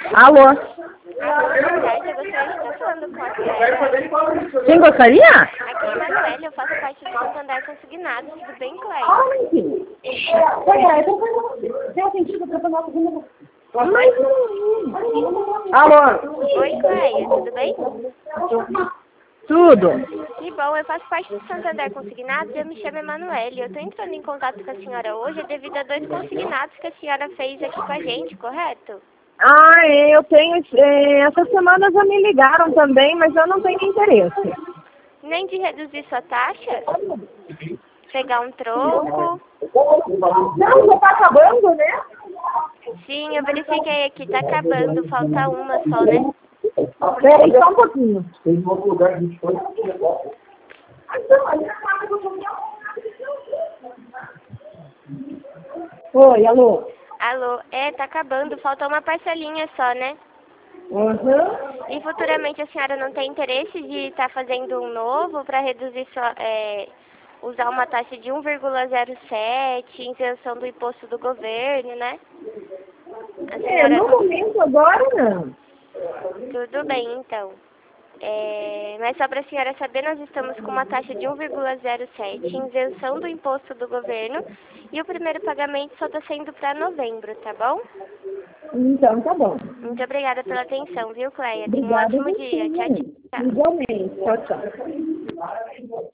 Alô? Boa tarde, eu gostaria de estar falando com a Cléia. Quem gostaria? Aqui é Manuela, eu faço parte do Santander Consignado, tudo bem, Cléia? Alô? Oi, Cléia, tudo bem? Tudo. Que bom, eu faço parte do Santander Consignado e eu me chamo Emanuele. Eu estou entrando em contato com a senhora hoje devido a 2 consignados que a senhora fez aqui com a gente, correto? Ah, eu tenho. Essa semana já me ligaram também, mas eu não tenho interesse. Nem de reduzir sua taxa? Pegar um troco? Não, já tá acabando, né? Sim, eu verifiquei aqui, tá acabando, falta uma só, né? Peraí, só um pouquinho. Tem um outro lugar que a gente foi. Oi, alô? Alô, tá acabando, falta uma parcelinha só, né? Uhum. E futuramente a senhora não tem interesse de estar fazendo um novo para reduzir sua, usar uma taxa de 1,07, isenção do imposto do governo, né? A senhora No momento agora não. Tudo bem, então. Mas só para a senhora saber, nós estamos com uma taxa de 1,07, isenção do imposto do governo, e o primeiro pagamento só está sendo para novembro, tá bom? Então tá bom. Muito obrigada pela atenção, viu, Cleia? Tenha um Obrigada a ótimo você, dia. Tchau, né? tchau. Igualmente. Tchau, tchau.